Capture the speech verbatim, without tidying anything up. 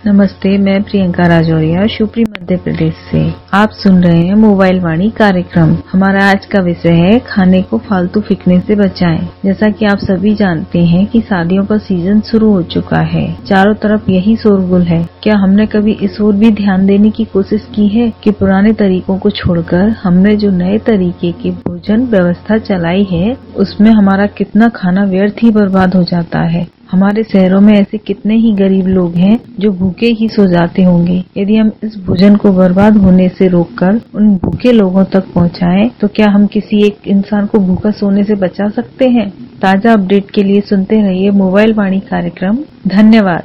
नमस्ते, मैं प्रियंका राजौरिया शिवपुरी मध्य प्रदेश से। आप सुन रहे हैं मोबाइल वाणी कार्यक्रम। हमारा आज का विषय है खाने को फालतू फेंकने से बचाएं। जैसा कि आप सभी जानते हैं कि शादियों का सीजन शुरू हो चुका है, चारों तरफ यही शोरगुल है। क्या हमने कभी इस ओर भी ध्यान देने की कोशिश की है कि पुराने तरीकों को छोड़कर हमने जो नए तरीके की भोजन व्यवस्था चलाई है, उसमें हमारा कितना खाना व्यर्थ ही बर्बाद हो जाता है। हमारे शहरों में ऐसे कितने ही गरीब लोग हैं जो भूखे ही सो जाते होंगे। यदि हम इस भोजन को बर्बाद होने से रोककर उन भूखे लोगों तक पहुंचाएं, तो क्या हम किसी एक इंसान को भूखा सोने से बचा सकते हैं? ताजा अपडेट के लिए सुनते रहिए मोबाइल वाणी कार्यक्रम। धन्यवाद।